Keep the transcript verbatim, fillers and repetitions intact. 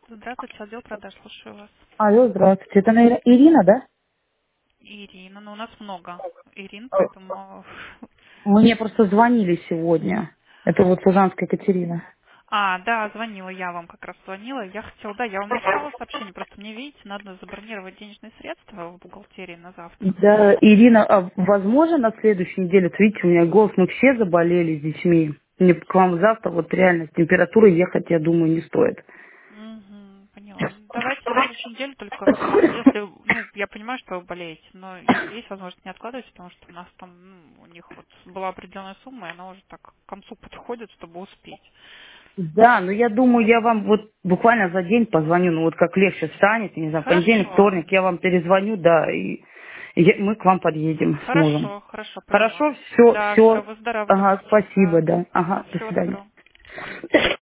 Здравствуйте, отдел продаж, слушаю вас. Алло, здравствуйте. Это, наверное, Ирина, да? Ирина, ну у нас много Ирин, Э, поэтому... Мне просто звонили сегодня. Это вот служанская Екатерина. А, да, звонила, я вам как раз звонила. Я хотела, да, я вам написала сообщение, просто мне, видите, надо забронировать денежные средства в бухгалтерии на завтра. Да, Ирина, а возможно на следующей неделе, вот видите, у меня голос, мы все заболели с детьми. Мне к вам завтра вот реально с температурой ехать, я думаю, не стоит. Угу, поняла. Давайте на следующей неделе, только если, ну, я понимаю, что вы болеете, но если есть возможность, не откладывайте, потому что у нас там, ну, у них вот была определенная сумма, и она уже так к концу подходит, чтобы успеть. Да, но я думаю, я вам вот буквально за день позвоню, ну вот как легче станет, я не знаю, понедельник, Хорошо. вторник, я вам перезвоню, да, и я- мы к вам подъедем с мужем. Хорошо, хорошо, поняла. Хорошо, все, Да, все, все. Ага, выздоравливайте. спасибо, Да. да. Ага, Мгм, до всего свидания. доброго.